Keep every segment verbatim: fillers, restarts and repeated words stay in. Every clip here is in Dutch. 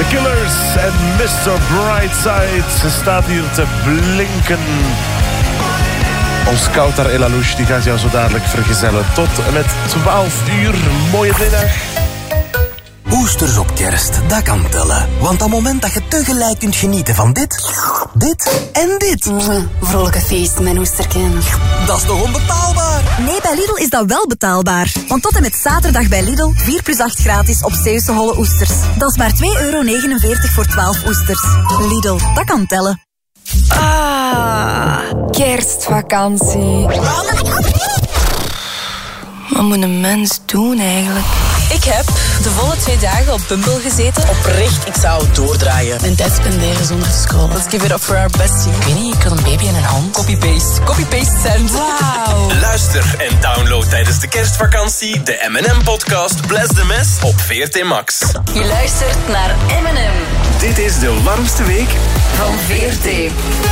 The Killers en mister Brightside. Ze staat hier te blinken. Ons Koutar Elalouche die gaat jou zo dadelijk vergezellen. Tot en met twaalf uur. Mooie middag. Oesters op kerst, dat kan tellen. Want dat moment dat je tegelijk kunt genieten van dit, dit en dit. Mm, vrolijke feest, mijn oesterken. Dat is toch onbetaalbaar? Nee, bij Lidl is dat wel betaalbaar. Want tot en met zaterdag bij Lidl vier plus acht gratis op Zeeuwse holle oesters. Dat is maar twee euro negenenveertig voor twaalf oesters. Lidl, dat kan tellen. Ah, kerstvakantie. Wat moet een mens doen eigenlijk? Ik heb de volle twee dagen op Bumble gezeten. Oprecht, ik zou het doordraaien. Mijn tijd spenderen zonder te scrollen. Let's give it up for our bestie. Ik weet niet, ik had een baby in een hand. Copy-paste. Copy-paste send. Wauw. Luister en download tijdens de kerstvakantie de M en M-podcast Bless the Mess op V R T Max. Je luistert naar M en M. Dit is de warmste week van V R T.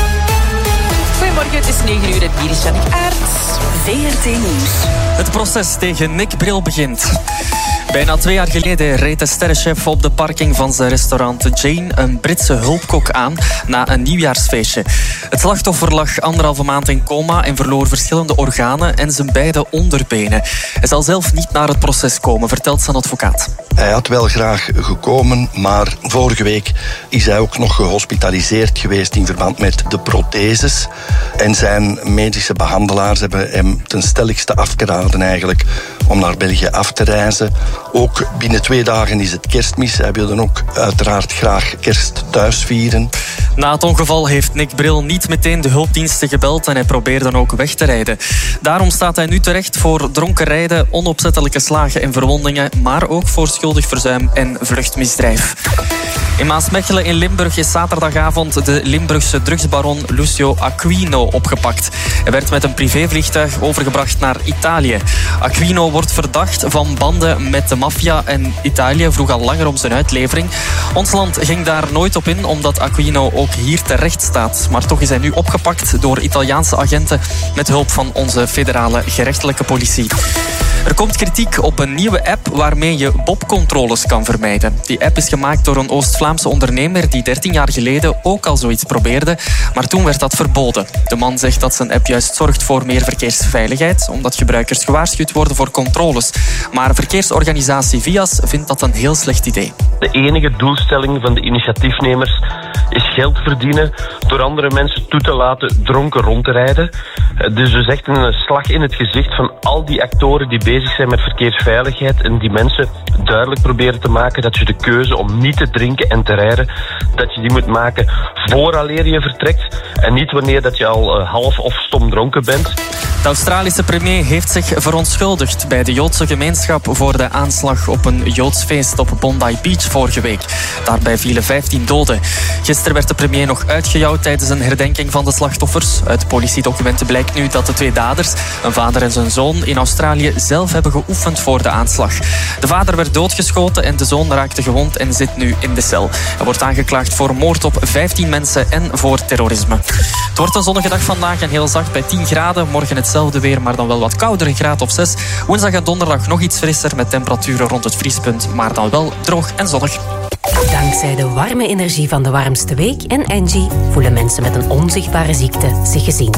Goedemorgen, het is negen uur en hier is Jannik Aerts. V R T Nieuws. Het proces tegen Nick Bril begint. Bijna twee jaar geleden reed de sterrenchef op de parking van zijn restaurant Jane een Britse hulpkok aan na een nieuwjaarsfeestje. Het slachtoffer lag anderhalve maand in coma en verloor verschillende organen en zijn beide onderbenen. Hij zal zelf niet naar het proces komen, vertelt zijn advocaat. Hij had wel graag gekomen, maar vorige week is hij ook nog gehospitaliseerd geweest in verband met de protheses. En zijn medische behandelaars hebben hem ten stelligste afgeraden eigenlijk om naar België af te reizen. Ook binnen twee dagen is het kerstmis. Hij wil dan ook uiteraard graag kerst thuis vieren. Na het ongeval heeft Nick Bril niet meteen de hulpdiensten gebeld en hij probeerde dan ook weg te rijden. Daarom staat hij nu terecht voor dronken rijden, onopzettelijke slagen en verwondingen, maar ook voor schuldig verzuim en vluchtmisdrijf. In Maasmechelen in Limburg is zaterdagavond de Limburgse drugsbaron Lucio Aquino opgepakt. Hij werd met een privévliegtuig overgebracht naar Italië. Aquino wordt verdacht van banden met de maffia en Italië vroeg al langer om zijn uitlevering. Ons land ging daar nooit op in, omdat Aquino ook hier terecht staat. Maar toch is hij nu opgepakt door Italiaanse agenten met hulp van onze federale gerechtelijke politie. Er komt kritiek op een nieuwe app waarmee je bobcontroles kan vermijden. Die app is gemaakt door een Oost-Vlaamse ondernemer die dertien jaar geleden ook al zoiets probeerde, maar toen werd dat verboden. De man zegt dat zijn app juist zorgt voor meer verkeersveiligheid, omdat gebruikers gewaarschuwd worden voor controles. Maar verkeersorganisatie Vias vindt dat een heel slecht idee. De enige doelstelling van de initiatiefnemers is geld verdienen door andere mensen toe te laten dronken rond te rijden. Dus dus echt een slag in het gezicht van al die actoren die bezig zijn met verkeersveiligheid en die mensen duidelijk proberen te maken dat je de keuze om niet te drinken en te rijden, dat je die moet maken vooraleer je vertrekt en niet wanneer dat je al half of stom dronken bent. De Australische premier heeft zich verontschuldigd bij de Joodse gemeenschap voor de aanslag op een Joods feest op Bondi Beach vorige week. Daarbij vielen vijftien doden. Gisteren werd de premier nog uitgejouwd tijdens een herdenking van de slachtoffers. Uit politiedocumenten blijkt nu dat de twee daders, een vader en zijn zoon, in Australië zelf hebben geoefend voor de aanslag. De vader werd doodgeschoten en de zoon raakte gewond en zit nu in de cel. Hij wordt aangeklaagd voor moord op vijftien mensen en voor terrorisme. Het wordt een zonnige dag vandaag en heel zacht bij tien graden. Morgen hetzelfde weer, maar dan wel wat kouder, een graad of zes. Woensdag en donderdag nog iets frisser met temperaturen rond het vriespunt, maar dan wel droog en zonnig. Dankzij de warme energie van de warmste week en Engie voelen mensen met een onzichtbare ziekte zich gezien.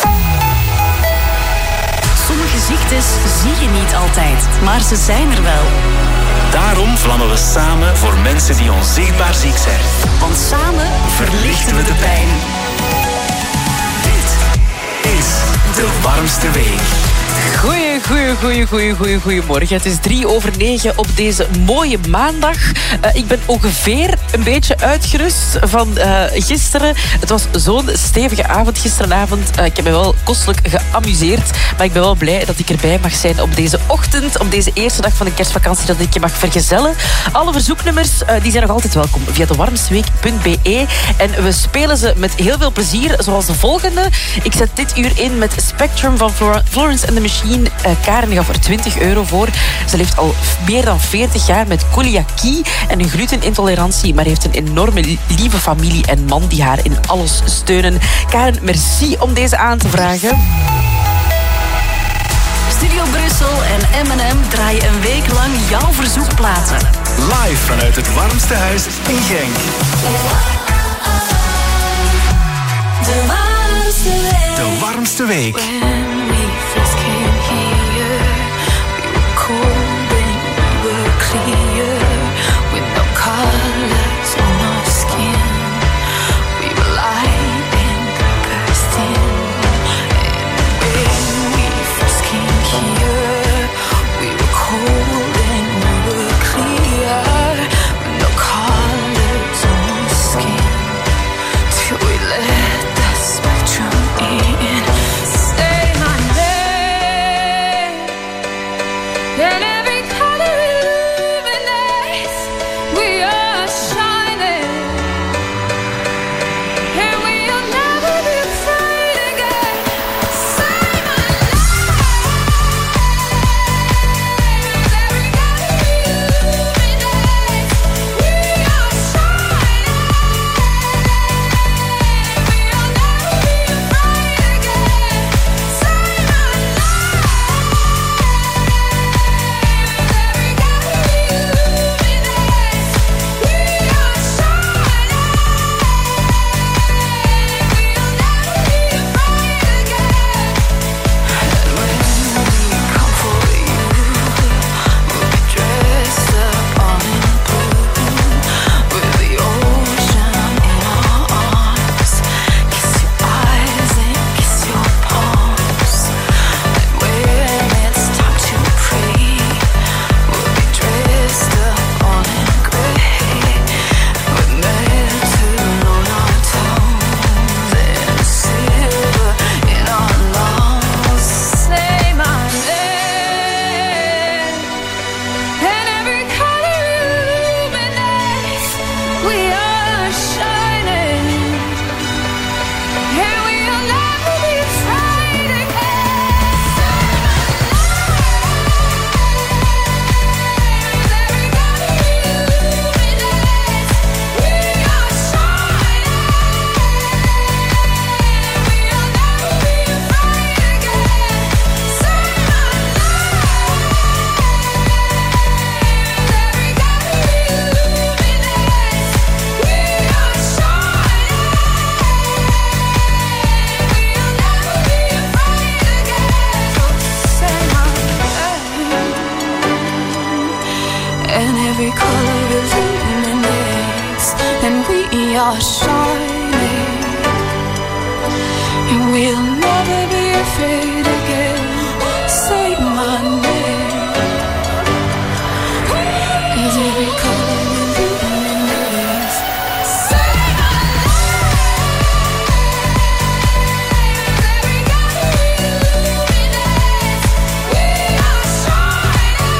Sommige ziektes zie je niet altijd, maar ze zijn er wel. Daarom vlammen we samen voor mensen die onzichtbaar ziek zijn. Want samen verlichten we de pijn. Dit is de warmste week. Goeie, goeie, goeie, goeie, goeie, goeiemorgen. Het is drie over negen op deze mooie maandag. Uh, ik ben ongeveer een beetje uitgerust van uh, gisteren. Het was zo'n stevige avond gisteravond. Uh, ik heb me wel kostelijk geamuseerd. Maar ik ben wel blij dat ik erbij mag zijn op deze ochtend. Op deze eerste dag van de kerstvakantie dat ik je mag vergezellen. Alle verzoeknummers uh, die zijn nog altijd welkom via de warmsteweek punt b e. En we spelen ze met heel veel plezier. Zoals de volgende. Ik zet dit uur in met Spectrum van Flor- Florence and the Machine. Uh, Karen gaf er twintig euro voor. Ze leeft al meer dan veertig jaar met celiakie en een glutenintolerantie, maar heeft een enorme lieve familie en man die haar in alles steunen. Karen, merci om deze aan te vragen. Studio Brussel Brussel en M en M draaien een week lang jouw verzoekplaten. Live vanuit het warmste huis in Genk. De warmste week. De warmste week. When we first came here, we were cold and we were clear, with no colors on our skin. We were light and bursting. And when we first came here, we were cold and we were clear, with no colors on our skin. Till we let the spectrum in. Say my name, and every color illuminates. We are shining, and we'll never be afraid again. Say my name, and every color illuminates. We are shining, we'll never be afraid again. Say my name, and every color illuminates. We are shining, and we'll never be afraid again. Every color illuminates. We are shining, we'll never be afraid again. Say my and every color illuminates, and we are shining, and we'll never be afraid again. Say my name, and every color illuminates. Say my name, and every color illuminates. We are shining.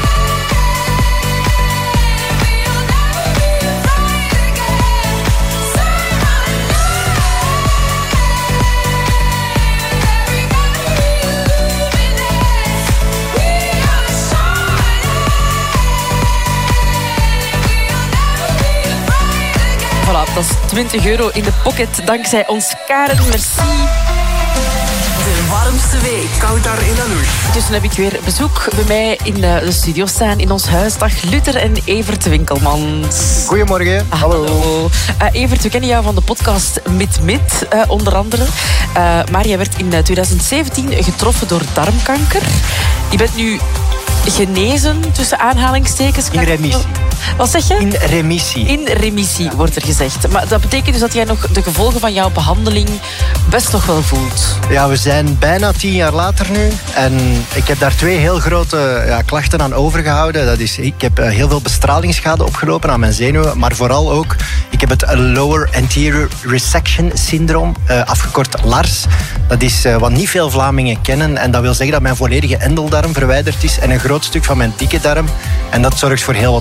Voilà, dat is twintig euro in de pocket dankzij ons Karen. Merci. De warmste week. Koud daar in Anoush. Intussen heb ik weer bezoek bij mij in de studio staan in ons huis. Dag Luther en Evert Winkelmans. Goedemorgen. Ah, hallo. hallo. Uh, Evert, we kennen jou van de podcast Mit Mit, uh, onder andere. Uh, maar jij werd in twintig zeventien getroffen door darmkanker. Je bent nu genezen, tussen aanhalingstekens. In remissie. Wat zeg je? In remissie. In remissie, ja, wordt er gezegd. Maar dat betekent dus dat jij nog de gevolgen van jouw behandeling best nog wel voelt. Ja, we zijn bijna tien jaar later nu. En ik heb daar twee heel grote ja, klachten aan overgehouden. Dat is, ik heb heel veel bestralingsschade opgelopen aan mijn zenuwen. Maar vooral ook, ik heb het Lower Anterior Resection Syndroom, uh, afgekort LARS. Dat is uh, wat niet veel Vlamingen kennen. En dat wil zeggen dat mijn volledige endeldarm verwijderd is en een groot stuk van mijn dikke darm. En dat zorgt voor heel wat problemen.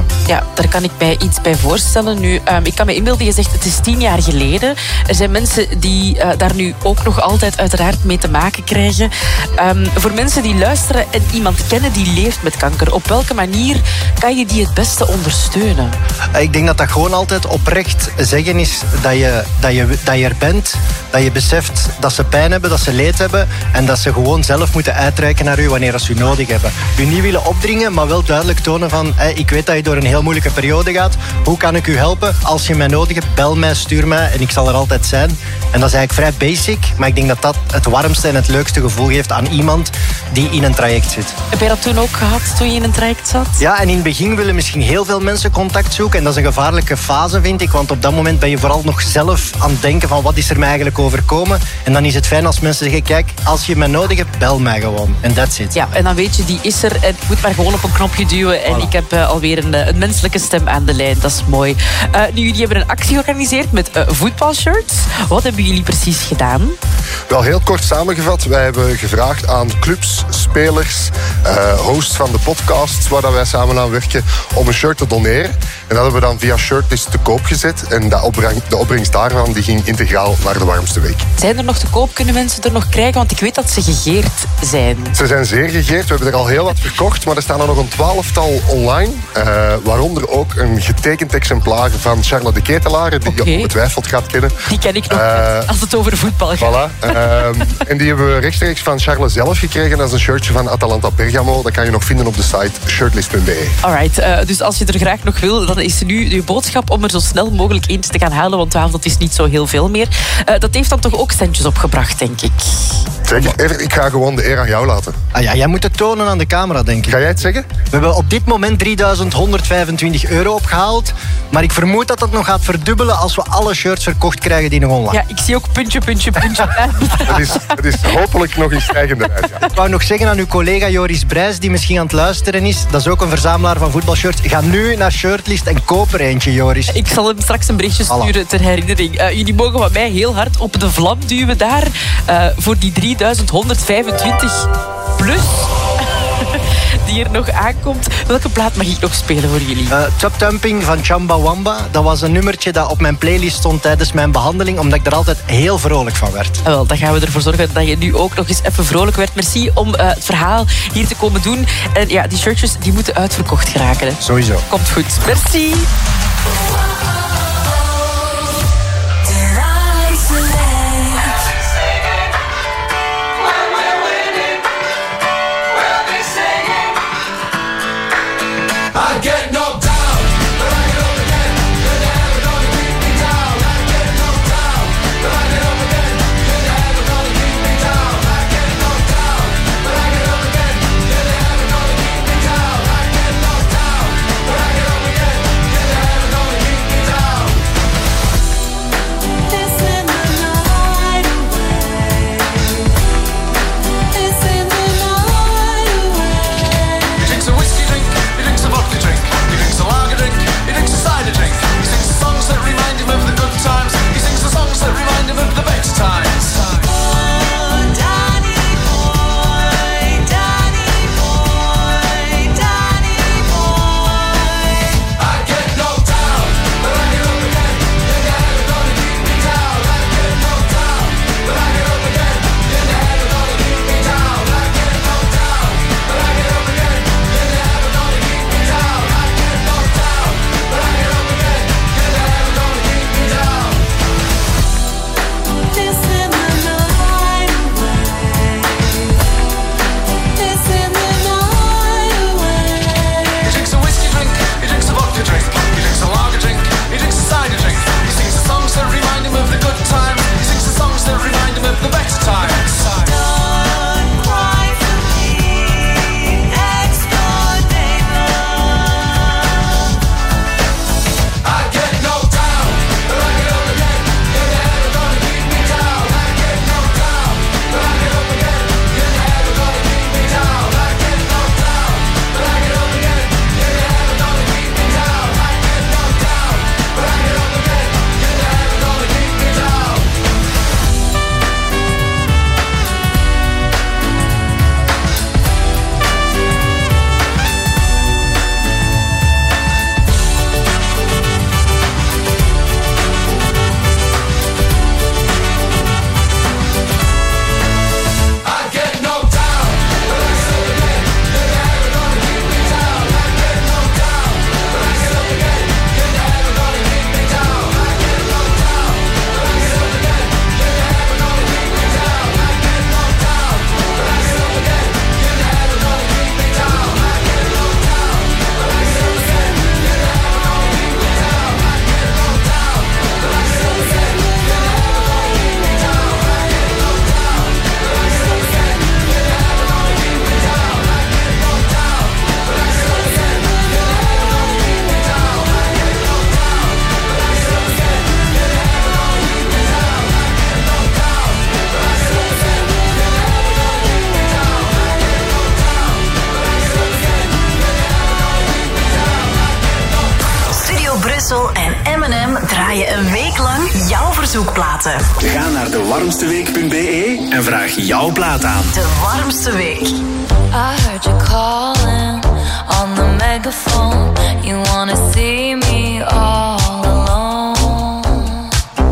Ja, daar kan ik mij iets bij voorstellen. Nu, um, ik kan me inbeelden, je zegt het is tien jaar geleden. Er zijn mensen die uh, daar nu ook nog altijd uiteraard mee te maken krijgen. Um, voor mensen die luisteren en iemand kennen die leeft met kanker, op welke manier kan je die het beste ondersteunen? Ik denk dat dat gewoon altijd oprecht zeggen is dat je, dat je, dat je er bent, dat je beseft dat ze pijn hebben, dat ze leed hebben en dat ze gewoon zelf moeten uitreiken naar u wanneer ze u nodig hebben. U niet willen opdringen, maar wel duidelijk tonen van hey, ik weet dat je door een heel moeilijke periode gaat. Hoe kan ik u helpen? Als je mij nodig hebt, bel mij, stuur mij en ik zal er altijd zijn. En dat is eigenlijk vrij basic, maar ik denk dat dat het warmste en het leukste gevoel geeft aan iemand die in een traject zit. Heb jij dat toen ook gehad, toen je in een traject zat? Ja, en in het begin willen misschien heel veel mensen contact zoeken en dat is een gevaarlijke fase, vind ik, want op dat moment ben je vooral nog zelf aan het denken van wat is er mij eigenlijk overkomen. En dan is het fijn als mensen zeggen, kijk, als je mij nodig hebt, bel mij gewoon. En that's it. Ja, en dan weet je, die is er en ik moet maar gewoon op een knopje duwen en voilà. Ik heb uh, alweer een, een menselijke stem aan de lijn. Dat is mooi. Uh, nu, jullie hebben een actie georganiseerd met uh, voetbalshirts. Wat hebben jullie precies gedaan? Wel, heel kort samengevat. Wij hebben gevraagd aan clubs, spelers, uh, hosts van de podcasts waar dat wij samen aan werken, om een shirt te doneren. En dat hebben we dan via Shirtlist te koop gezet. En de opbrengst, de opbrengst daarvan die ging integraal naar de warmste week. Zijn er nog te koop? Kunnen mensen er nog krijgen? Want ik weet dat ze gegeerd zijn. Ze zijn zeer gegeerd. We hebben er al heel wat verkocht. Maar er staan er nog een twaalftal online. Uh, waaronder ook een getekend exemplaar van Charlotte de Ketelaar, die okay. je ongetwijfeld gaat kennen. Die ken ik nog uh, als het over voetbal gaat. Voilà. Uh, en die hebben we rechtstreeks van Charlotte zelf gekregen. Dat is een shirtje van Atalanta Bergamo. Dat kan je nog vinden op de site shirtlist punt be. Alright, uh, dus als je er graag nog wil, dan is nu je boodschap om er zo snel mogelijk eens te gaan halen, want twaalf, dat is niet zo heel veel meer. Uh, dat heeft dan toch ook centjes opgebracht, denk ik. Zeker. Even, ik ga gewoon de eer aan jou laten. Ah ja, jij moet het tonen aan de camera, denk ik. Ga jij het zeggen? We hebben op dit moment drieduizend honderdvijfentwintig euro opgehaald. Maar ik vermoed dat dat nog gaat verdubbelen als we alle shirts verkocht krijgen die nog online. Ja, ik zie ook puntje, puntje, puntje. Het is, het is hopelijk nog in stijgende lijn. Ja. Ik wou nog zeggen aan uw collega Joris Brijs, die misschien aan het luisteren is. Dat is ook een verzamelaar van voetbalshirts. Ga nu naar Shirtlist en koop er eentje, Joris. Ik zal hem straks een berichtje sturen voilà. ter herinnering. Uh, jullie mogen van mij heel hard op de vlam duwen daar. Uh, voor die drieduizend honderdvijfentwintig plus... die er nog aankomt. Welke plaat mag ik nog spelen voor jullie? Uh, Top Tumping van Chamba Wamba. Dat was een nummertje dat op mijn playlist stond tijdens mijn behandeling, omdat ik er altijd heel vrolijk van werd. Uh, wel, dan gaan we ervoor zorgen dat je nu ook nog eens even vrolijk werd. Merci om uh, het verhaal hier te komen doen. En ja, die shirtjes die moeten uitverkocht geraken. Hè. Sowieso. Komt goed. Merci. draaien een week lang jouw verzoekplaten. Ga naar de warmste week punt b e en vraag jouw plaat aan. De warmste week. I heard you calling on the megaphone. You wanna see me all alone.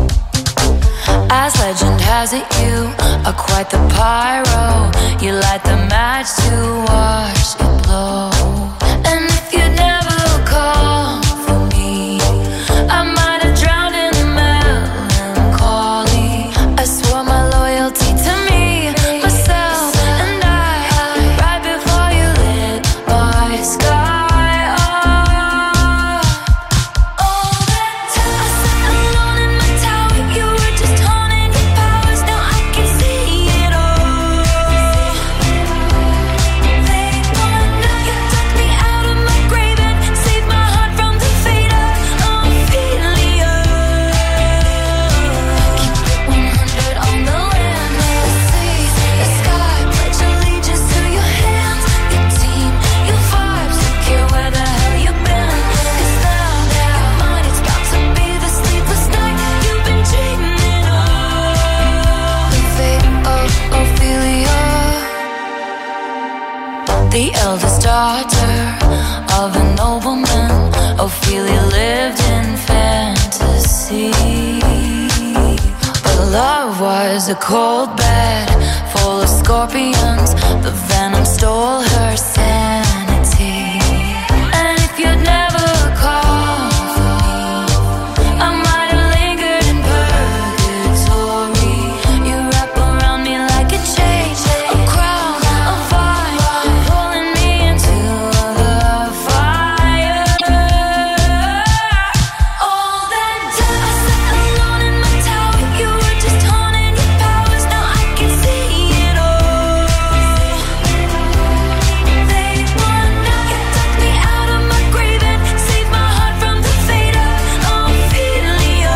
As legend has it, you are quite the pyro. You light the match to watch it blow. And if you'd never call for me, I might have drowned in the melancholy. I swore my loyalty to me, myself, and I, right before you lit my sky up. All that time I sat alone in my tower, you were just honing your powers. Now I can see it all. They wanna, you took me out of my grave and saved my heart from the fate of Ophelia. Keep it one hundred on the land, the sea, the sky. Pledge allegiance to your hands, your team, your vibes. Don't care where the hell you've been. 'Cause now, now, mine, it's about to be the sleepless night you've been dreaming of. The fate of Ophelia. The eldest daughter of a nobleman, Ophelia lived in fantasy. But love was a cold bed full of scorpions. The venom stole her sanity. And if you'd never called for me, I might have lingered in purgatory. You wrap around me like a chain, a crown, a vine, pulling me into the fire. All that time I sat alone in my tower, you were just honing your powers. Now I can see it all. They wanna, you took me out of my grave and saved my heart from the fate of Ophelia.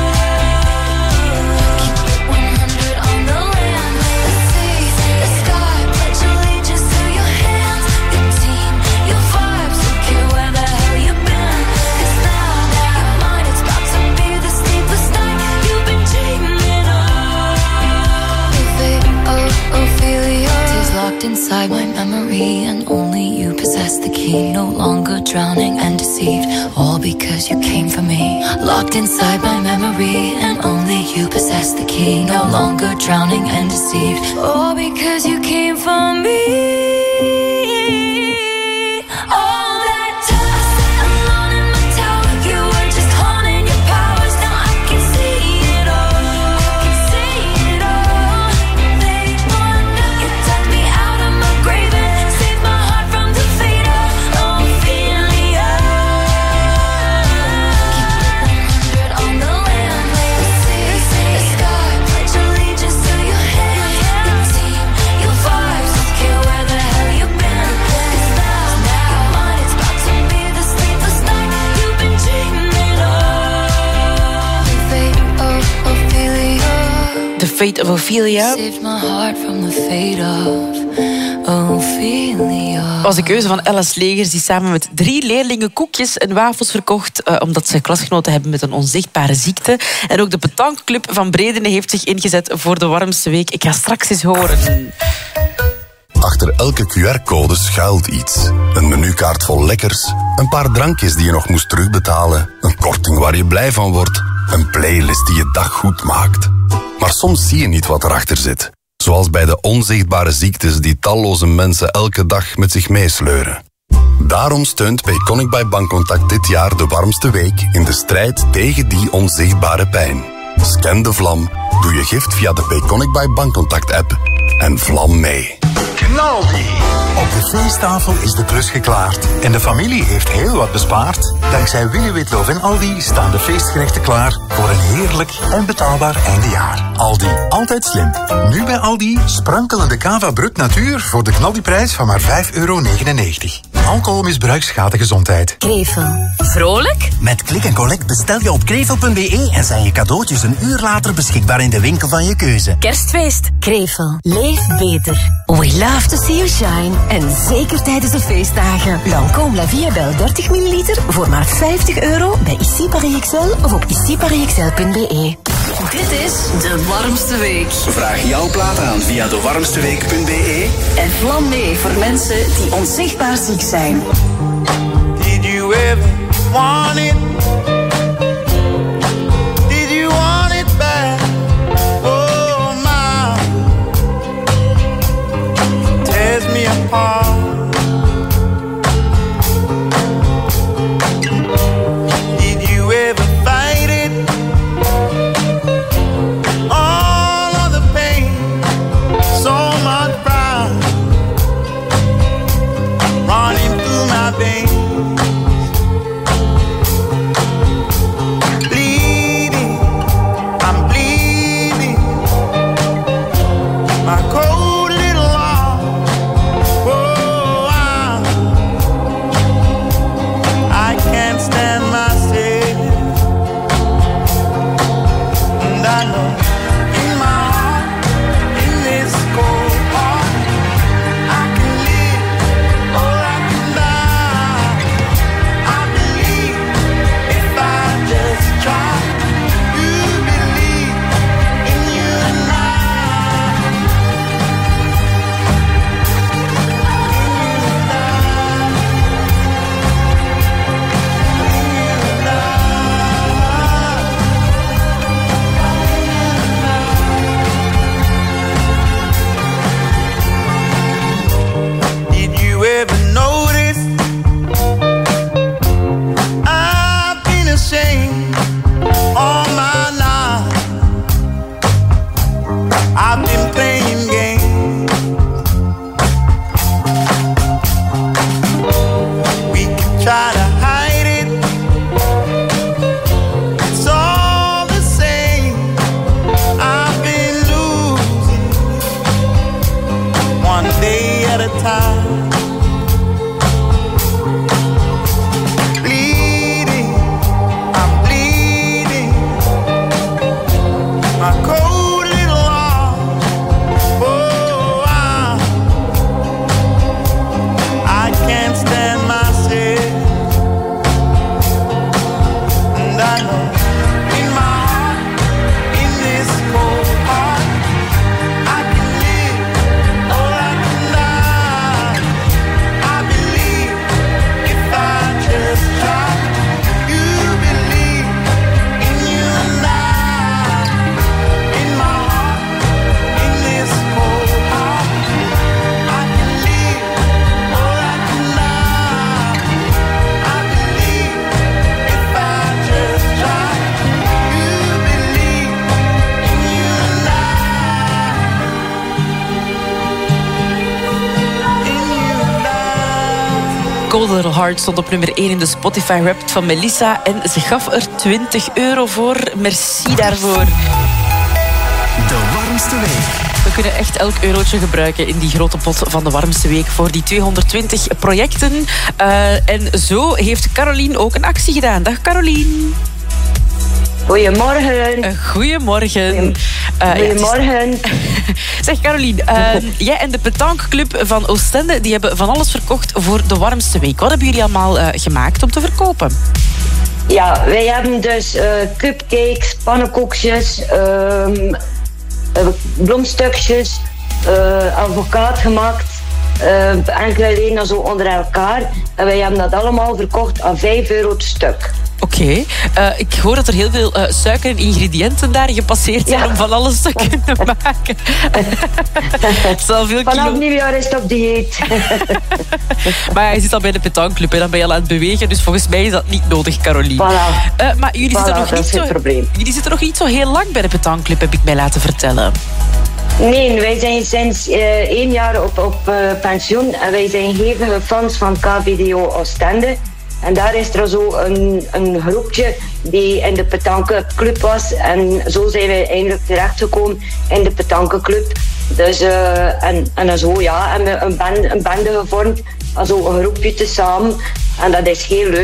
Keep it one hundred on the land, the sea, the sky. Pledge allegiance to your hands, your team, your vibes. Don't care where the hell you've been. 'Cause now, now, mine, it's about to be the sleepless night you've been dreaming of. The fate of Ophelia is locked inside my memory, and only you possess the key. No longer drowning and deceived, all because you came for me. Locked inside my memory, and only you possess the key. No longer drowning and deceived, all because you came for me. All that time I sat alone in my tower, you were just honing your powers. Now I can see it all. I can see it all. They wanna, you took me out of my grave and saved my heart from the fate of Ophelia. Keep it one hundred on the land, the sea, the sky. Pledge allegiance to your hands, your team, your vibes. Don't care where the hell you've been. 'Cause now, now, mine, it's about to be the sleepless night you've been dreaming of. The fate of Ophelia. The Fate of Ophelia Saved my heart from the fate of Ophelia. was de keuze van Alice Legers, die samen met drie leerlingen koekjes en wafels verkocht, uh, omdat ze klasgenoten hebben met een onzichtbare ziekte. En ook de Petankclub van Bredene heeft zich ingezet voor de warmste week. Ik ga straks eens horen. Achter elke Q R-code schuilt iets. Een menukaart vol lekkers, een paar drankjes die je nog moest terugbetalen, een korting waar je blij van wordt, een playlist die je dag goed maakt. Maar soms zie je niet wat erachter zit. Zoals bij de onzichtbare ziektes die talloze mensen elke dag met zich meesleuren. Daarom steunt Payconic bij Bankcontact dit jaar de warmste week in de strijd tegen die onzichtbare pijn. Scan de vlam, doe je gift via de Payconic bij Bankcontact app en vlam mee. Knaldi! Op de feesttafel is de klus geklaard en de familie heeft heel wat bespaard. Dankzij Willy Witlof en Aldi staan de feestgerechten klaar voor een heerlijk en betaalbaar eindejaar. Aldi, altijd slim. Nu bij Aldi sprankelende Cava Brut Natuur voor de knaldiprijs van maar vijf euro negenennegentig. Alcoholmisbruik schaadt de gezondheid. Krevel. Vrolijk? Met Click en Collect bestel je op krevel punt b e en zijn je cadeautjes een uur later beschikbaar in de winkel van je keuze. Kerstfeest. Krevel. Leef beter. We love Love to see you shine. En zeker tijdens de feestdagen. Lancôme La Vie Belle dertig milliliter voor maar vijftig euro bij Ici Paris X L of op ici paris x l punt b e. Dit is de warmste week. Vraag jouw plaat aan via de warmste week punt b e. En vlam mee voor mensen die onzichtbaar ziek zijn. Did you ever want it? Did you want it back? Oh my, tears me apart. Did you ever fight it? All of the pain, so much pride running through my veins. Cold Little Heart stond op nummer één in de Spotify Wrapped van Melissa. En ze gaf er twintig euro voor. Merci daarvoor. De warmste week. We kunnen echt elk eurotje gebruiken in die grote pot van de warmste week voor die tweehonderdtwintig projecten. Uh, en zo heeft Carolien ook een actie gedaan. Dag Carolien. Goedemorgen. Uh, goedemorgen. Uh, Goedemorgen. Ja, is... zeg Carolien, uh, jij en de Pétanqueclub van Oostende die hebben van alles verkocht voor de warmste week. Wat hebben jullie allemaal uh, gemaakt om te verkopen? Ja, wij hebben dus uh, cupcakes, pannenkoekjes, uh, uh, bloemstukjes, uh, advocaat gemaakt. Uh, enkele leden zo onder elkaar. En wij hebben dat allemaal verkocht aan vijf euro het stuk. Oké, okay. uh, ik hoor dat er heel veel uh, suiker en ingrediënten daar gepasseerd zijn ja. om van alles te kunnen maken. Veel Vanaf kilo... nieuwjaar is het op dieet. Maar ja, je zit al bij de Pétanqueclub en dan ben je al aan het bewegen, dus volgens mij is dat niet nodig, Carolien. Voilà. Uh, maar jullie, voilà, zitten nog niet zo, jullie zitten nog niet zo heel lang bij de Pétanqueclub, heb ik mij laten vertellen. Nee, wij zijn sinds uh, één jaar op, op uh, pensioen en wij zijn hevige fans van K V D O Oostende. En daar is er zo een, een groepje die in de Pétanqueclub was. En zo zijn wij eindelijk terechtgekomen in de Pétanqueclub. Dus, uh, en, en zo ja, hebben we een band, een bande gevormd. Also een groepje tezamen. En dat is heel leuk.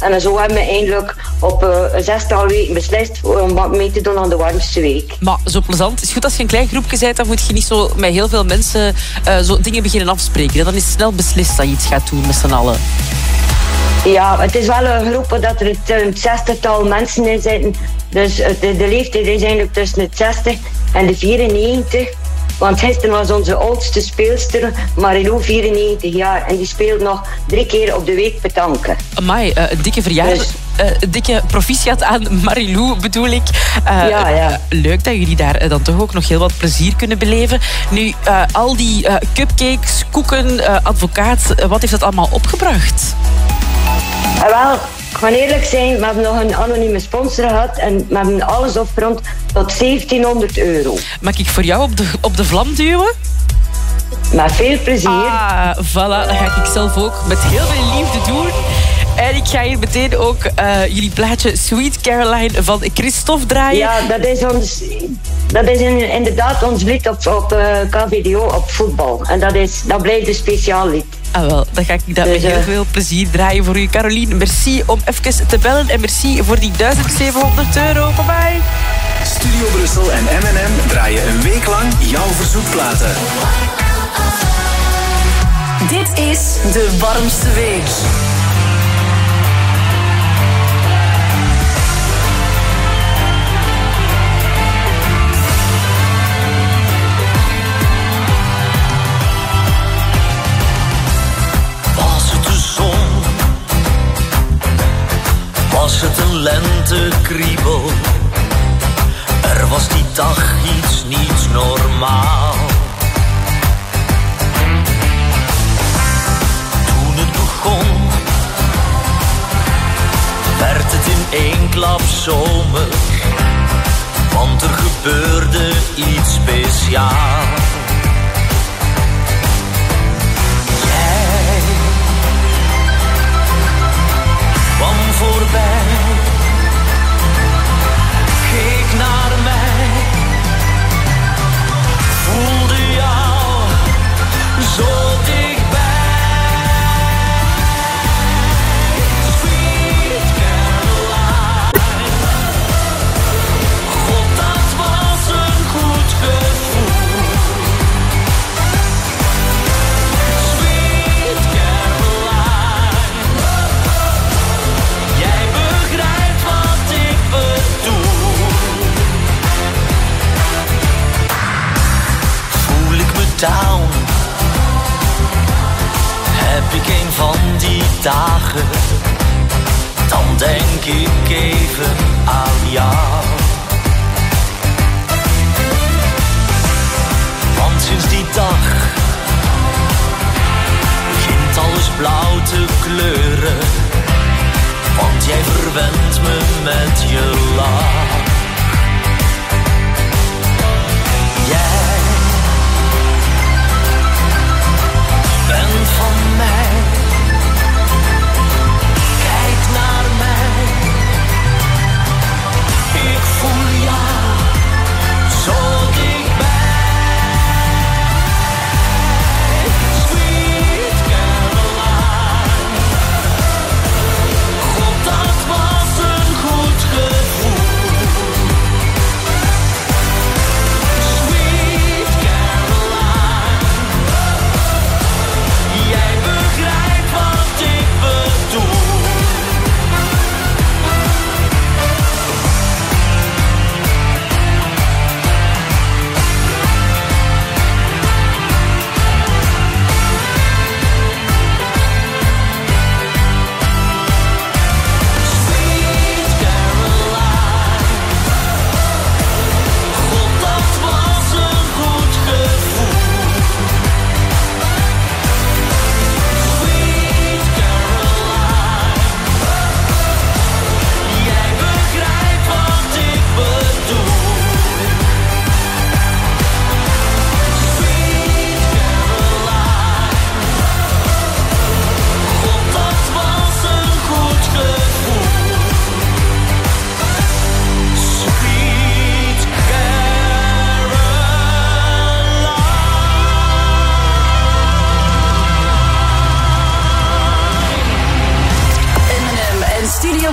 En zo hebben we eindelijk op uh, een zestal weken beslist om wat mee te doen aan de warmste week. Maar zo plezant. Het is goed als je een klein groepje bent, dan moet je niet zo met heel veel mensen uh, zo dingen beginnen afspreken. Dan is het snel beslist dat je iets gaat doen met z'n allen. Ja, het is wel een groep dat er een zestigtal mensen in zitten. Dus de, de leeftijd is eigenlijk tussen het zestig en de vierennegentig. Want gisteren was onze oudste speelster, Marilou, vierennegentig jaar. En die speelt nog drie keer op de week petanque. Amai, uh, een dikke verjaardag. Dus, uh, een dikke proficiat aan Marilou, bedoel ik. Uh, ja, ja. Uh, leuk dat jullie daar uh, dan toch ook nog heel wat plezier kunnen beleven. Nu, uh, al die uh, cupcakes, koeken, uh, advocaat, uh, wat heeft dat allemaal opgebracht? Uh, wel, ik ga eerlijk zijn, we hebben nog een anonieme sponsor gehad en we hebben alles opgerond tot zeventienhonderd euro. Mag ik voor jou op de, op de vlam duwen? Met veel plezier. Ah, voilà, dat ga ik zelf ook met heel veel liefde doen. En ik ga hier meteen ook uh, jullie plaatje Sweet Caroline van Christophe draaien. Ja, dat is, ons, dat is in, inderdaad ons lied op, op uh, K V D O op voetbal. En dat, is, dat blijft een speciaal lied. Ah wel, dan ga ik dat dus, met heel uh, veel plezier draaien voor u. Caroline, merci om even te bellen. En merci voor die duizend zevenhonderd euro. Bye bye. Studio Brussel en M en M draaien een week lang jouw verzoekplaten. Dit is de warmste week. Was het een lentekriebel? Er was die dag iets niet normaal. Toen het begon, werd het in één klap zomer. Want er gebeurde iets speciaals. Kwam voorbij, keek naar mij, voelde jou zo dichtbij. Sweet Caroline, God, dat was een goed gevoel. Sweet Caroline, jij begrijpt wat ik bedoel. Voel ik me down? Heb ik een van die dagen? Dan denk ik even aan jou. Want sinds die dag begint alles blauw te kleuren. Want jij verwendt me met je lach. Jij bent van mij. Kijk naar mij. Ik voel jou zo dichtbij. Sweet Caroline, God, dat was een goed gevoel.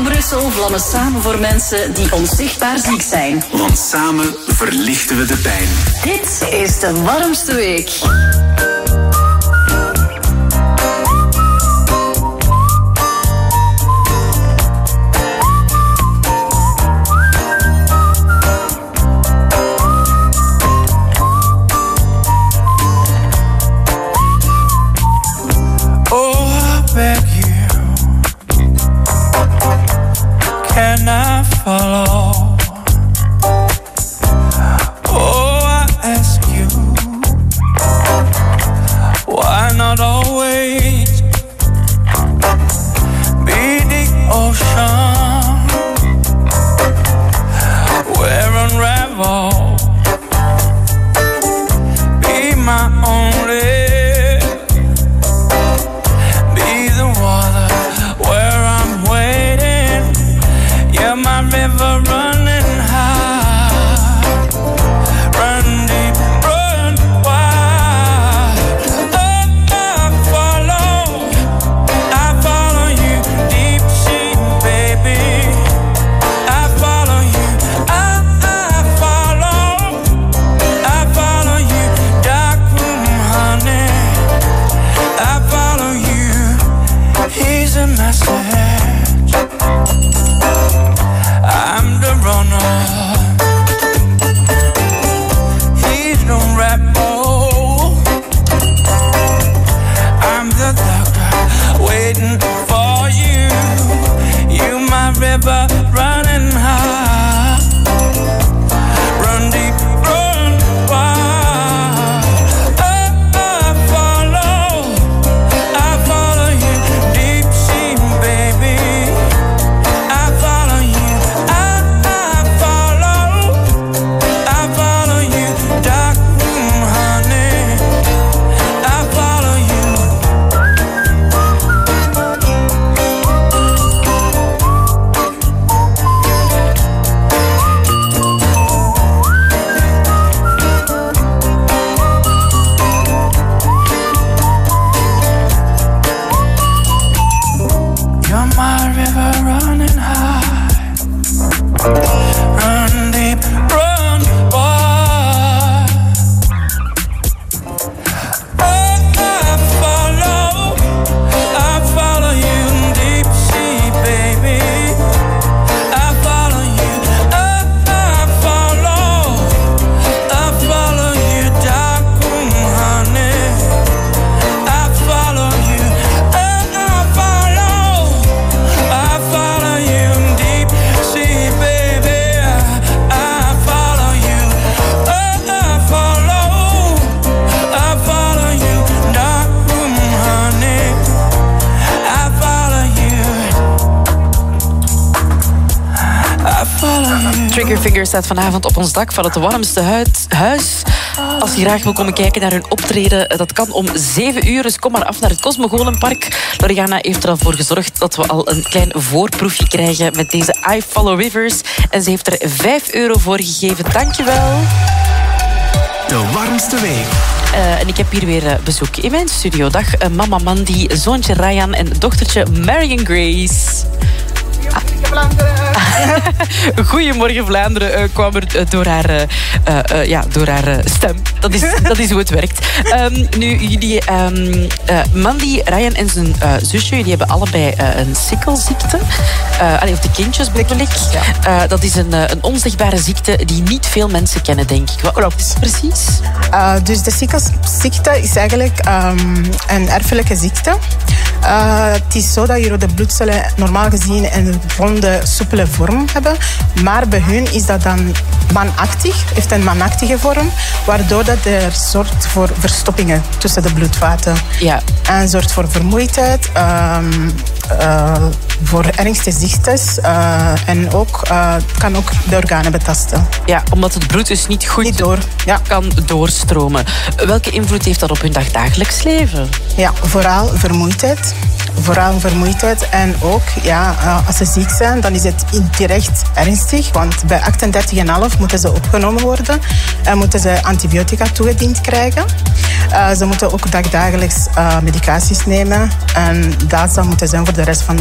Brussel vlammen samen voor mensen die onzichtbaar ziek zijn. Want samen verlichten we de pijn. Dit is de warmste week. Can I follow? Oh, I ask you, why not always be the ocean where unravel, be my only, be the water where I'm waiting. Yeah, my river running high, run deep, run wide. Oh, I follow, I follow you, deep sea, baby. I follow you, I, I follow, I follow you, dark room, honey. I follow you, here's a message. I'm the runner. He's no rebel. I'm the doctor waiting for you. You my river running high. Run deep, run wide. Oh, I follow, I follow you, deep sea, baby. I follow you. Triggerfinger staat vanavond op ons dak van het warmste huid- huis. Als je graag wil komen kijken naar hun optreden, dat kan om zeven uur. Dus kom maar af naar het Cosmogolenpark. Loriana heeft er al voor gezorgd dat we al een klein voorproefje krijgen met deze I Follow Rivers. En ze heeft er vijf euro voor gegeven. Dankjewel. De warmste week. Uh, en ik heb hier weer uh, bezoek in mijn studio. Dag uh, mama Mandy, zoontje Ryan en dochtertje Marion Grace. Goedemorgen Vlaanderen uh, kwam er uh, door haar, uh, uh, ja, door haar uh, stem. Dat is, dat is hoe het werkt. Um, nu, jullie, um, uh, Mandy, Ryan en zijn uh, zusje, jullie hebben allebei uh, een sikkelziekte. Uh, allee, of de kindjes bedoel ik. Uh, dat is een, uh, een onzichtbare ziekte die niet veel mensen kennen, denk ik. Wat klopt. Is het precies? Uh, dus de sikkelziekte is eigenlijk um, een erfelijke ziekte. Uh, het is zo dat je rode bloedcellen normaal gezien een ronde, soepele vorm hebben. Maar bij hun is dat dan manachtig, heeft een manachtige vorm, waardoor dat er zorgt voor verstoppingen tussen de bloedvaten. Ja. En zorgt voor vermoeidheid, um, uh, voor ernstige ziektes uh, en ook, uh, kan ook de organen betasten. Ja, omdat het bloed dus niet goed niet door. Ja. kan doorstromen. Welke invloed heeft dat op hun dagdagelijks leven? Ja, vooral vermoeidheid. Vooral vermoeidheid en ook, ja, als ze ziek zijn, dan is het indirect ernstig. Want bij achtendertig komma vijf moeten ze opgenomen worden en moeten ze antibiotica toegediend krijgen. Uh, ze moeten ook dagdagelijks uh, medicaties nemen en dat zou moeten zijn voor de rest van hun leven.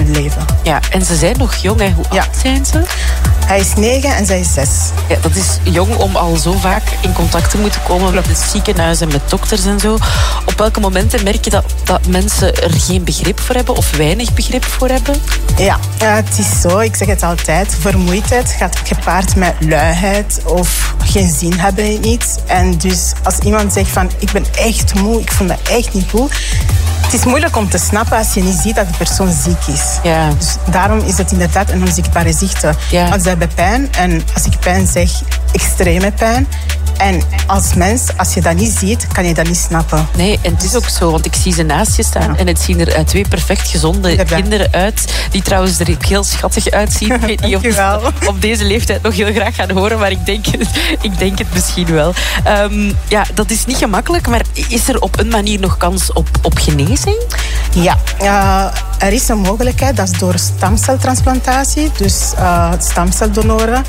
Ja, en ze zijn nog jong, hè. Hoe Ja. oud zijn ze? Hij is negen en zij is zes. Ja, dat is jong om al zo vaak in contact te moeten komen met het ziekenhuis en met dokters en zo. Op welke momenten merk je dat, dat mensen er geen begrip voor hebben of weinig begrip voor hebben? Ja, ja, het is zo, ik zeg het altijd, vermoeidheid gaat gepaard met luiheid of geen zin hebben in iets. En dus als iemand zegt van, ik ben echt moe, ik voel me echt niet goed. Het is moeilijk om te snappen als je niet ziet dat de persoon ziek is. Ja. Dus daarom is het inderdaad een onzichtbare ziekte. Ja. Want ze hebben pijn en als ik pijn zeg, extreme pijn. En als mens, als je dat niet ziet, kan je dat niet snappen. Nee, en het is ook zo, want ik zie ze naast je staan en het zien er uh, twee perfect gezonde Inderdaad. kinderen uit, die trouwens er ook heel schattig uitzien. Ik weet niet of ze op deze leeftijd nog heel graag gaan horen, maar ik denk het, ik denk het misschien wel. Um, ja, dat is niet gemakkelijk, maar is er op een manier nog kans op, op genezing? Ja, uh, er is een mogelijkheid, dat is door stamceltransplantatie, dus uh, stamceldonoren.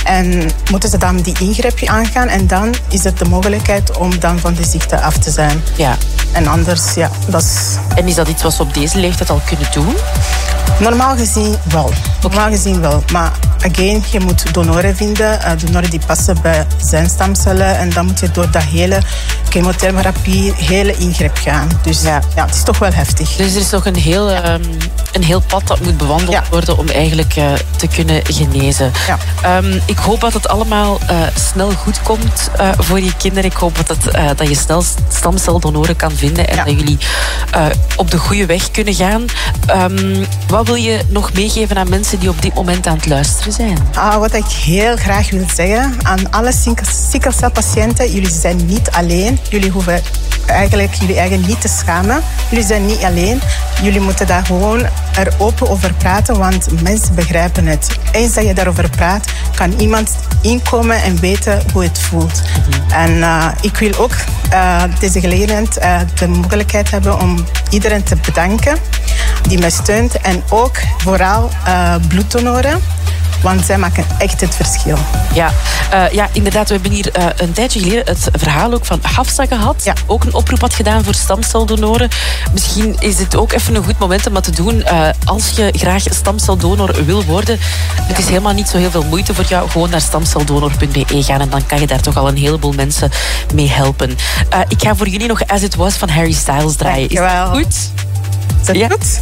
En moeten ze dan die ingreepje aangaan en dan is het de mogelijkheid om dan van de ziekte af te zijn. Ja. En anders, ja, dat is... En is dat iets wat ze op deze leeftijd al kunnen doen? Normaal gezien wel. Normaal gezien wel. Maar again, je moet donoren vinden. Uh, donoren die passen bij zijn stamcellen. En dan moet je door dat hele chemotherapie, hele ingreep gaan. Dus ja, ja het is toch wel heftig. Dus er is nog een heel, ja. um, een heel pad dat moet bewandeld ja. worden om eigenlijk uh, te kunnen genezen. Ja. Um, ik hoop dat het allemaal uh, snel goed komt uh, voor je kinderen. Ik hoop dat, het, uh, dat je snel stamceldonoren kan vinden en ja. dat jullie uh, op de goede weg kunnen gaan. Um, wat wil je nog meegeven aan mensen die op dit moment aan het luisteren zijn? Ah, wat ik heel graag wil zeggen aan alle sikkelcelpatiënten, jullie zijn niet alleen. Jullie hoeven eigenlijk jullie eigen niet te schamen. Jullie zijn niet alleen. Jullie moeten daar gewoon er open over praten, want mensen begrijpen het. Eens dat je daarover praat, kan iemand inkomen en weten hoe het voelt. Mm-hmm. En uh, ik wil ook uh, deze gelegenheid uh, de mogelijkheid hebben om iedereen te bedanken die mij steunt. En ook vooral uh, bloeddonoren. Want zij maken echt het verschil. Ja, uh, ja inderdaad. We hebben hier uh, een tijdje geleden het verhaal ook van Hafsa gehad. Ja. Ook een oproep had gedaan voor stamceldonoren. Misschien is het ook even een goed moment om dat te doen. Uh, als je graag stamceldonor wil worden. Het ja. is helemaal niet zo heel veel moeite voor jou. Gewoon naar stamceldonor punt b e gaan. En dan kan je daar toch al een heleboel mensen mee helpen. Uh, ik ga voor jullie nog As It Was van Harry Styles draaien. Is dat goed? Is dat ja? goed?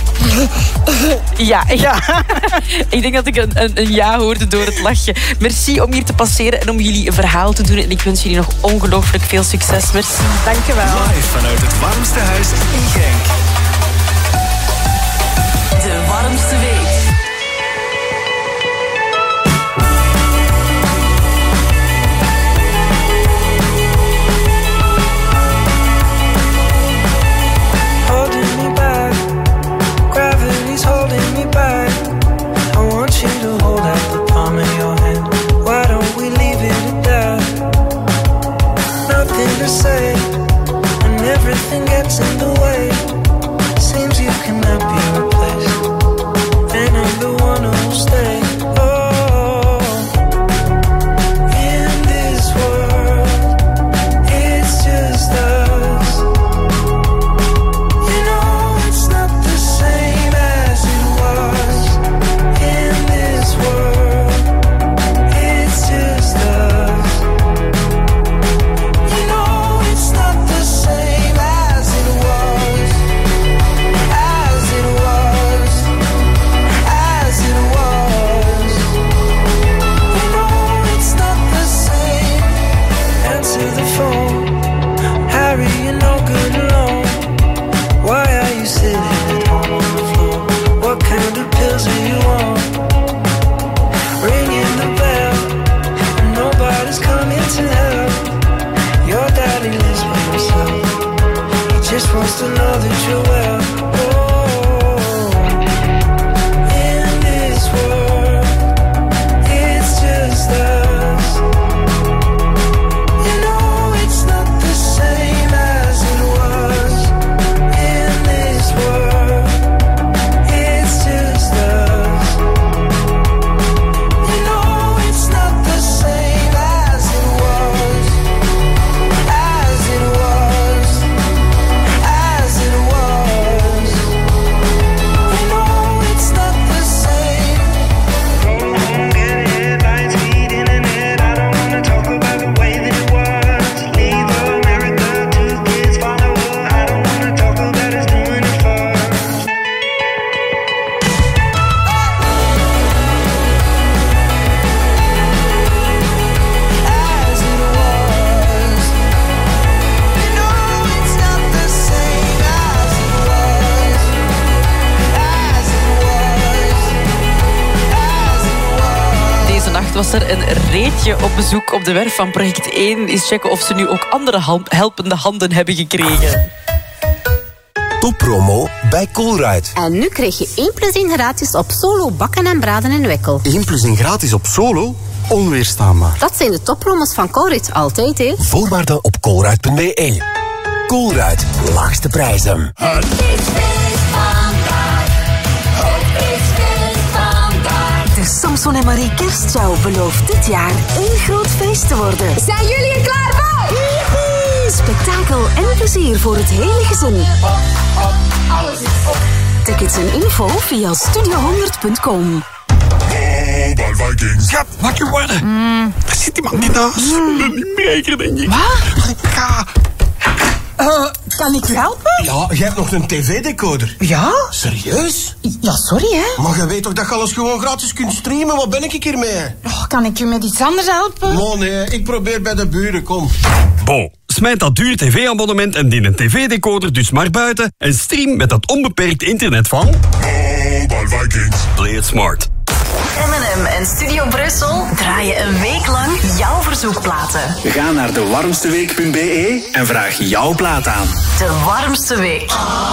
Ja, ik, ja. ik denk dat ik een, een, een ja hoorde door het lachje. Merci om hier te passeren en om jullie een verhaal te doen. En ik wens jullie nog ongelooflijk veel succes. Merci. Dankjewel. Live vanuit het warmste huis in Genk. De warmste week. Holding me back. I want you to hold out the palm of your hand. Why don't we leave it at that? Nothing to say, and everything gets in the way. Seems you cannot be replaced, and I'm the one who'll stay. Oh, in this world, it's just us. You know it's not the same. Just wants to know that you're well. Oh, in this world, it's just us. You know it's not the same as it was. In this world, it's just us. You know it's not the same as it was. As it was. er een reetje op bezoek op de werf van Project één. Eens checken of ze nu ook andere hand- helpende handen hebben gekregen. Toppromo bij Colruyt. En nu krijg je één plus één gratis op Solo bakken en braden en wekkel. één plus één gratis op Solo? Onweerstaanbaar. Dat zijn de toppromos van Colruyt, altijd hè. Voorwaarden op colruyt punt b e. Colruyt, laagste prijzen. Het is feest vandaag. Het is feest vandaag. De Samson en Marie Kerstshow belooft dit jaar één groot feest te worden. Zijn jullie er klaar voor? Spektakel en plezier voor het hele gezin. Alles is op. Tickets en info via studio honderd punt com. Global Vikings. Schat, wakker worden. Mm. Er zit iemand niet naast. Mm. Een inbreker, denk ik. Wat? Ga. Uh, kan ik u helpen? Ja, jij hebt nog een tv-decoder. Ja? Serieus? Ja, sorry hè. Maar je weet toch dat je alles gewoon gratis kunt streamen? Wat ben ik hiermee? Oh, kan ik u met iets anders helpen? Oh nee, ik probeer bij de buren, kom. Bo, smijt dat duur tv-abonnement en dien een tv-decoder dus maar buiten en stream met dat onbeperkt internet van... Global Vikings. Play it smart. M en M en Studio Brussel draaien een week lang jouw verzoekplaten. Ga naar de warmsteweek punt b e en vraag jouw plaat aan. De warmste week.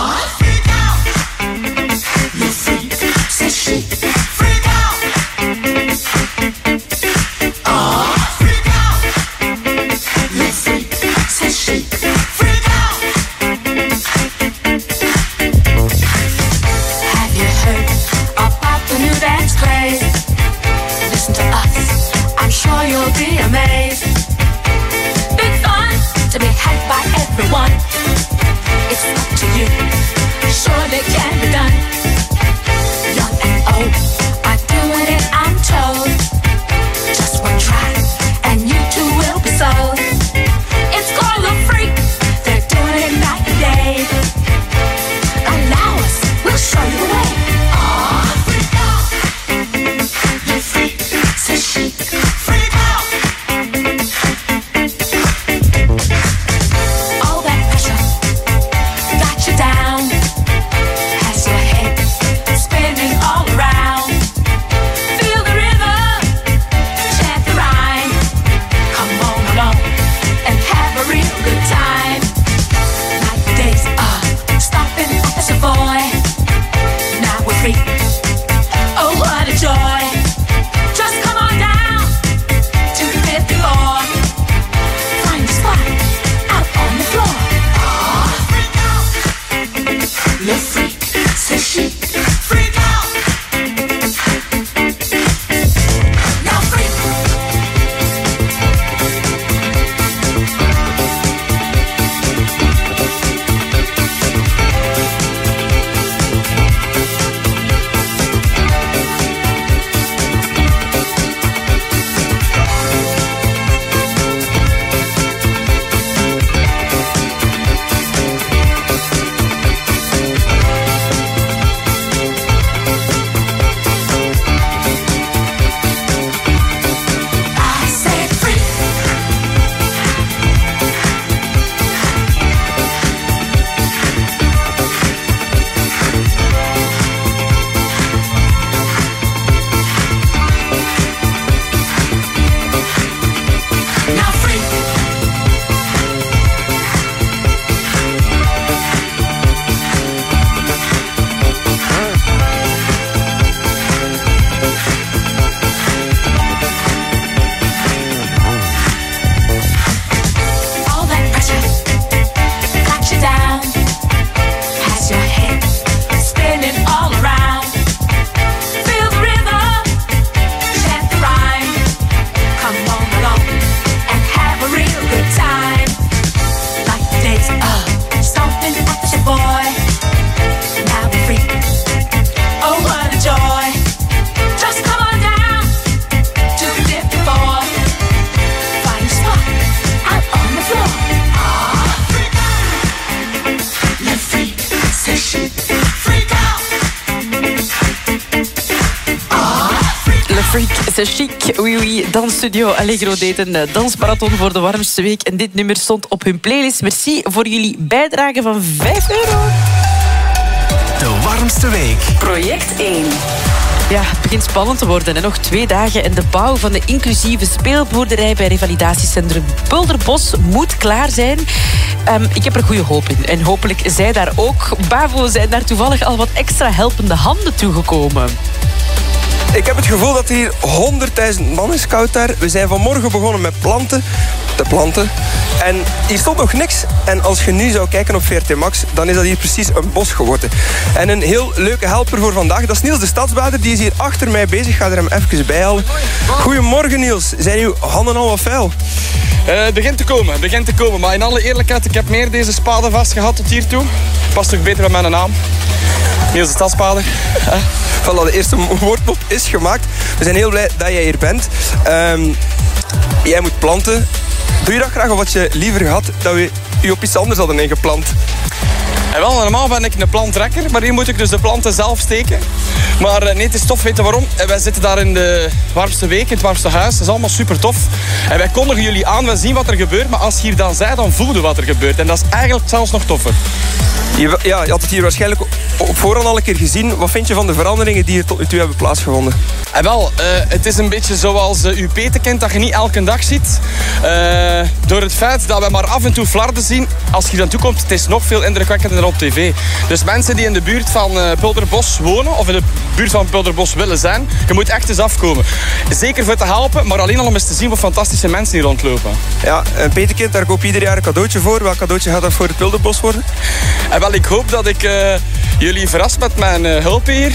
Have you heard about the new dance craze? Listen to us, I'm sure you'll be amazed. Big fun to be had by everyone. It's up to you, surely can be done. Young and old are doing it, I'm told. Just one try, and you too will be sold. It's called a freak, they're doing it night and day. Allow us, we'll show you the way. Aw, freak out, you freak, say chic, freak out. All that pressure got you down, has your head spinning all around. Feel the rhythm, chant the rhyme. Come on along and have a real good time. Like the days of stopping at the Savoy. Now we're free. Oh, what a joy. Just come on down to the fifth floor. Find a spot out on the floor. Aw, freak out. Le freak, c'est chic. Freak out. Now freak. I said freak. Now freak. All that pressure got you down, has your head spinning all around. Feel the rhythm, chant the rhyme. Come on along and have a real good time. Like the days of stomping at the Savoy. Now we're free. Oh, what a joy. Just come on down to the fifth floor. Find a spot out on the floor. Ah, freak out. Le freak, c'est chic. Freak out. Ah, freak Le Freak, c'est chic. Oui, oui. Dansstudio Allegro deed een eh, dansmarathon voor de warmste week. En dit nummer stond op hun playlist. Merci voor jullie bijdrage van vijf euro. De warmste week. Project één. Ja, het begint spannend te worden. En nog twee dagen en de bouw van de inclusieve speelboerderij bij revalidatiecentrum Pulderbos moet klaar zijn. Um, ik heb er goede hoop in. En hopelijk zij daar ook. Bavo, zijn daar toevallig al wat extra helpende handen toegekomen? Ik heb het gevoel dat er hier honderdduizend man is, koud daar. We zijn vanmorgen begonnen met planten, te planten. En hier stond nog niks. En als je nu zou kijken op V R T Max, dan is dat hier precies een bos geworden. En een heel leuke helper voor vandaag, dat is Niels de Stadsbader. Die is hier achter mij bezig. Ik ga er hem even bij halen. Goedemorgen Niels. Zijn uw handen al wat vuil? Uh, het begint te komen, het begint te komen. Maar in alle eerlijkheid, ik heb meer deze spade vastgehad tot hiertoe. Past toch beter bij mijn naam. Niels de Stadsbader. Voilà, de eerste woordmop is gemaakt. We zijn heel blij dat jij hier bent. Um, jij moet planten. Doe je dat graag of had je liever gehad dat we u op iets anders hadden ingeplant? En wel, normaal ben ik een planttrekker, maar hier moet ik dus de planten zelf steken. Maar nee, het is tof, weet je waarom? Wij zitten daar in de warmste week, in het warmste huis. Het is allemaal super tof. En wij kondigen jullie aan, wij zien wat er gebeurt. Maar als je hier dan bent, dan voel je wat er gebeurt. En dat is eigenlijk zelfs nog toffer. Je, ja, je had het hier waarschijnlijk op voorhand al een keer gezien. Wat vind je van de veranderingen die hier tot nu toe hebben plaatsgevonden? En wel, uh, het is een beetje zoals uh, uw petekind dat je niet elke dag ziet. Uh, door het feit dat we maar af en toe flarden zien. Als je hier naartoe komt, het is nog veel indrukwekkender dan op tv. Dus mensen die in de buurt van uh, Pulderbos wonen, of in de buurt van Pulderbos willen zijn, je moet echt eens afkomen. Zeker voor te helpen, maar alleen al om eens te zien wat fantastische mensen hier rondlopen. Ja, een petekind, daar koop je ieder jaar een cadeautje voor. Welk cadeautje gaat dat voor het Pulderbos worden? En wel, ik hoop dat ik uh, jullie verras met mijn uh, hulp hier.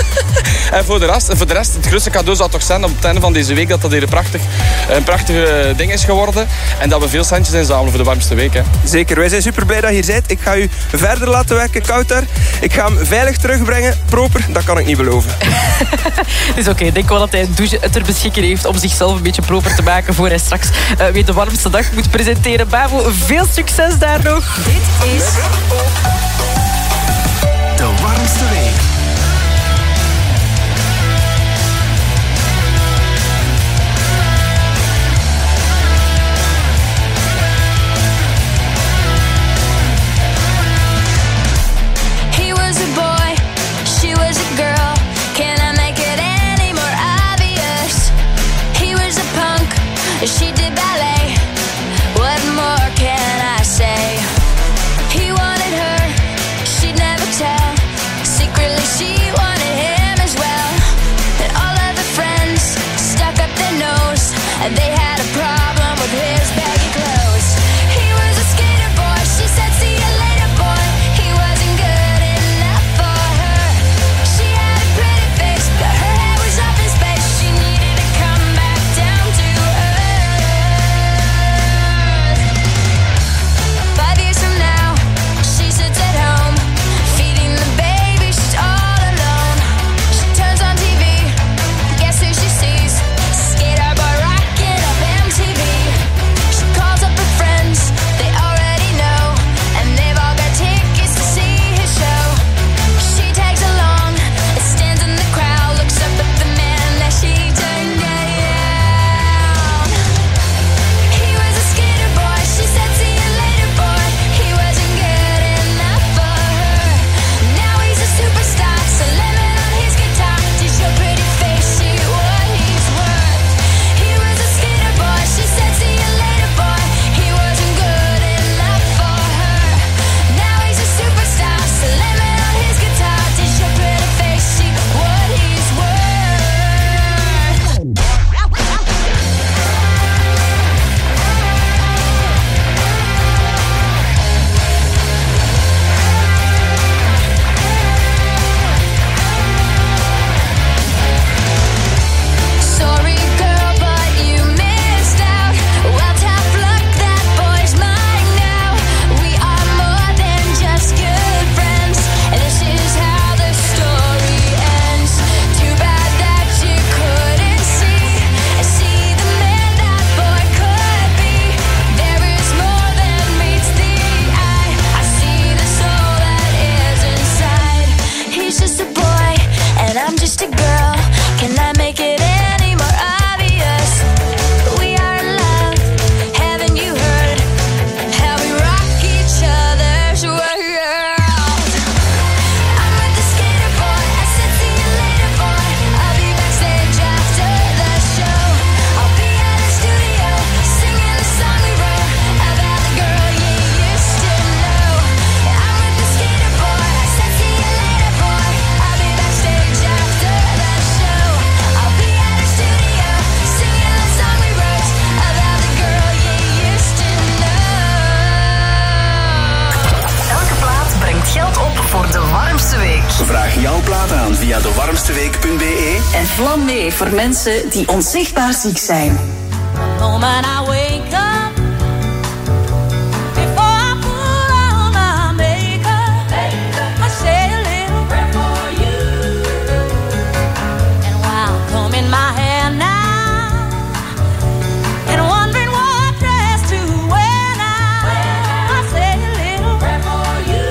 en voor de, rest, voor de rest, het grootste cadeau zou toch zijn op het einde van deze week dat dat hier een prachtig, een prachtig uh, ding is geworden. En dat we veel centjes inzamelen voor de warmste week. Hè. Zeker, wij zijn super blij dat je hier bent. Ik ga u verder laten werken, koud daar. Ik ga hem veilig terugbrengen. Proper, dat kan ik niet beloven. Het is oké, okay. Ik denk wel dat hij een douche ter beschikking heeft om zichzelf een beetje proper te maken voor hij straks uh, weer de warmste dag moet presenteren. Bavo, veel succes daar nog. Dit is de warmste week. He was a boy, she was a girl. Can I make it any more obvious? He was a punk, she did ballet. What more can I say? He wanted her, she'd never tell. Secretly she wanted him as well. And all of the friends stuck up their nose, and they had a problem with his baggy clothes. He was a skater boy, she said see you later boy. He wasn't good enough for her. She had a pretty face, but her head was up in space. She needed to come back down to earth. warmste week punt b e. En vlam mee voor mensen die onzichtbaar ziek zijn. The moment I wake up, before I put on my makeup, I say a little prayer for you. And while combing my hair now, and wondering what dress to wear now, I say a little prayer for you.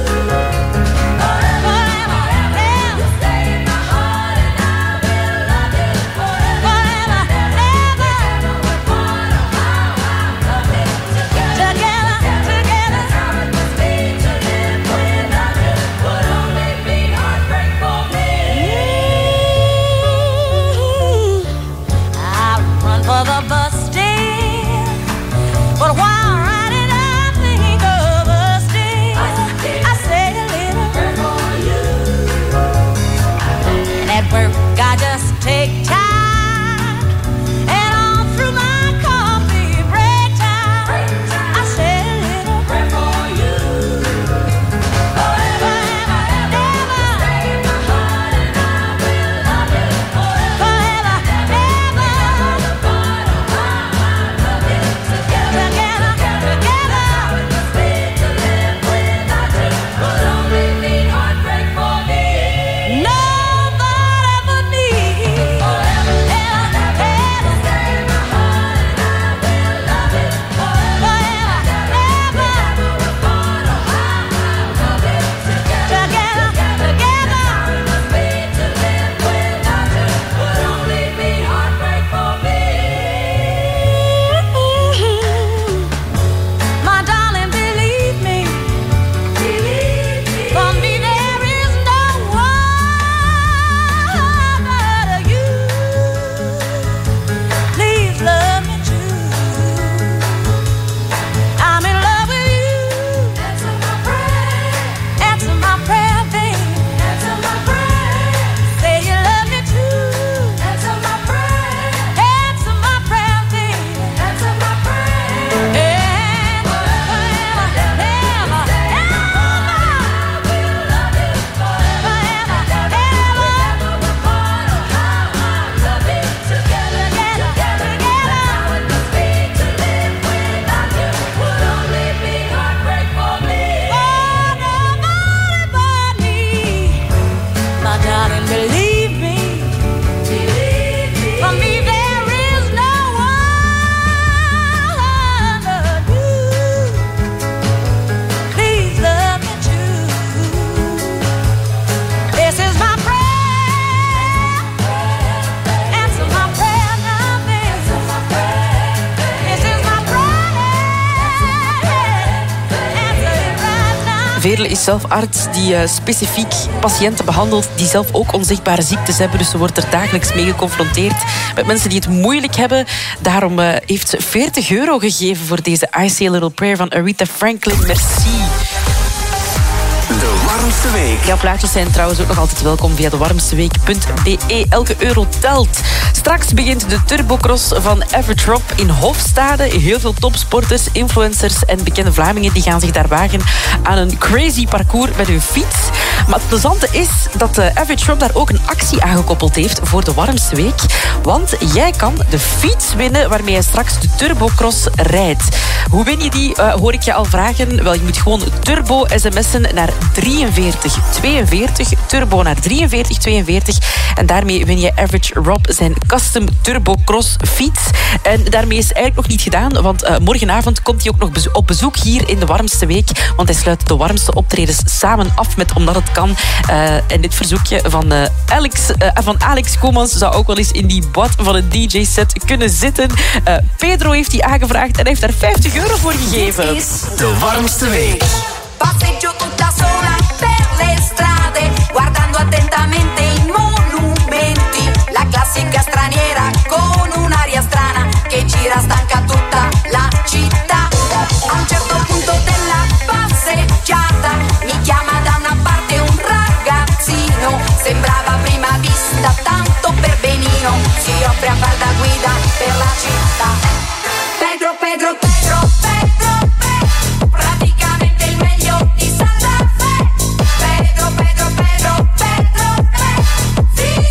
Forever, ever, you stay in my heart and I will love you forever. Forever, ever, we're part of how I love it together. Together, that's how it must be to live without you. Would only be heartbreak for me. I run for the bus stand, but while riding I think of us still. I say a little prayer for you. And at work I just take time, and all through my coffee break time, I say a little prayer for you. Forever, ever, ever, stay in my heart and I will love you forever. Forever, ever, we're part of how I love it together. Together, together, how it must be to live without you. Would only be heartbreak for me. Nobody but me. Forever, ever, ever, stay in my heart and I will love it forever. Forever, ever, we're part of how I love it together. Together, together, how it must be to live without you. Would only be heartbreak for me. My darling, believe me. Believe me. For me, there is no one but you. Please love me too. I'm in love with you. Answer my prayer. Answer my prayer, baby. Answer my prayer. Say you love me too. Answer my prayer. Answer my prayer, baby. Answer my prayer. And forever, ever, ever, I will love you forever, ever, ever, we're part of how I love it together. Together, together, how it must be to live without you. Would only be heartbreak for me. Oh, nobody but me. My darling, believe me. Believe me. For me, there is no one but you. Please love me too. This is my prayer. Answer my prayer now, baby. This is my prayer. Answer it right now. Veerle is zelf arts die eh, specifiek patiënten behandelt die zelf ook onzichtbare ziektes hebben. Dus ze wordt er dagelijks mee geconfronteerd met mensen die het moeilijk hebben. Daarom eh, heeft ze veertig euro gegeven voor deze I Say a Little Prayer van Aretha Franklin. Merci. De warmste week. Jouw plaatjes zijn trouwens ook nog altijd welkom via de warmste week punt b e. Elke euro telt. Straks begint de turbocross van Average Rob in Hofstade. Heel veel topsporters, influencers en bekende Vlamingen die gaan zich daar wagen aan een crazy parcours met hun fiets. Maar het plezante is dat de Average Rob daar ook een actie aangekoppeld heeft voor de warmste week. Want jij kan de fiets winnen waarmee je straks de turbocross rijdt. Hoe win je die, uh, hoor ik je al vragen. Wel, je moet gewoon turbo sms'en naar drieënveertig tweeënveertig. Turbo naar drieënveertig tweeënveertig. En daarmee win je Average Rob zijn custom turbocross fiets. En daarmee is eigenlijk nog niet gedaan, want uh, morgenavond komt hij ook nog bezo- op bezoek hier in de warmste week. Want hij sluit de warmste optredens samen af met Omdat het kan. Uh, en dit verzoekje van, uh, Alex, uh, van Alex Komans zou ook wel eens in die bad van een D J-set kunnen zitten. Uh, Pedro heeft die aangevraagd en hij heeft daar vijftig euro voor gegeven. Dit is de warmste week. Passeggio tutta sola per le strade, guardando attentamente i monumenti. La classica straniera con un'aria strana che gira stanca tutta la città. A un certo punto della passeggiata mi chiama da una parte un ragazzino. Sembrava a prima vista tanto per benino. Si offre a far da guida per la città. Pedro, Pedro, Pedro, Pedro, Pedro, praticamente il meglio di Santa Fe. Pedro, Pedro, Pedro, Pedro, Pedro, sì.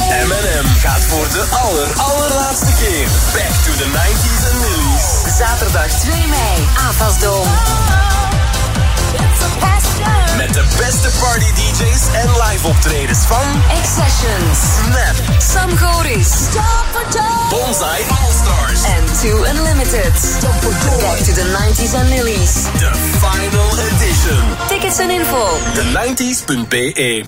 M en M gaat voor de aller, allerlaatste keer back to the nineties en nullies. Zaterdag twee mei, Avasdome. Met de beste party D J's en live optredens van X-Sessions, Snap, Sam Goris, Bonsai All-Stars en Two Unlimited. Back to the nineties en nullies. The final edition. Tickets en info. the nineties punt b e.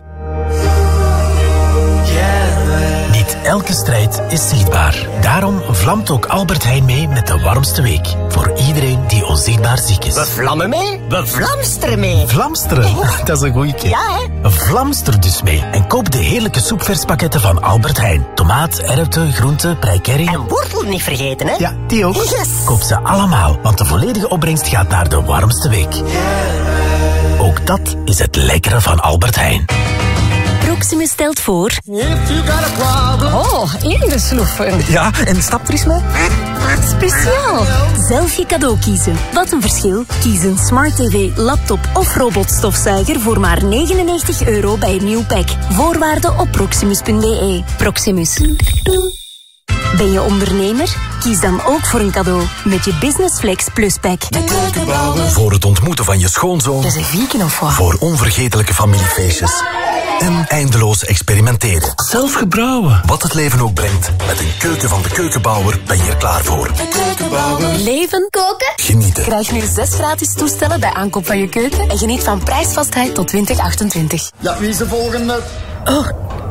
Niet elke strijd is zichtbaar. Daarom vlamt ook Albert Heijn mee met de warmste week. Voor iedereen die onzichtbaar ziek is. We vlammen mee, we vlamsteren mee. Vlamsteren? Dat is een goeie keer. Ja, hè? Vlamster dus mee. En koop de heerlijke soepverspakketten van Albert Heijn. Tomaat, erwten, groenten, prei En wortel niet vergeten, hè? Ja, die ook. Yes. Koop ze allemaal, want de volledige opbrengst gaat naar de warmste week. Ook dat is het lekkere van Albert Heijn. Proximus stelt voor... Oh, ingesloefen. Ja, en stap er eens mee. Speciaal. Zelf je cadeau kiezen. Wat een verschil. Kies een smart tv, laptop of robotstofzuiger voor maar negenennegentig euro bij een nieuw pack. Voorwaarden op proximus punt b e. Proximus. Ben je ondernemer? Kies dan ook voor een cadeau met je Business Flex Plus Pack. Voor het ontmoeten van je schoonzoon. Dat is een vieken of wat? Voor onvergetelijke familiefeestjes. En eindeloos experimenteren. Zelf gebrouwen. Wat het leven ook brengt. Met een keuken van de Keukenbouwer ben je er klaar voor. Leven, koken, Genieten. Krijg nu zes gratis toestellen bij aankoop van je keuken en geniet van prijsvastheid tot twintig achtentwintig. Ja, wie is de volgende? Oh,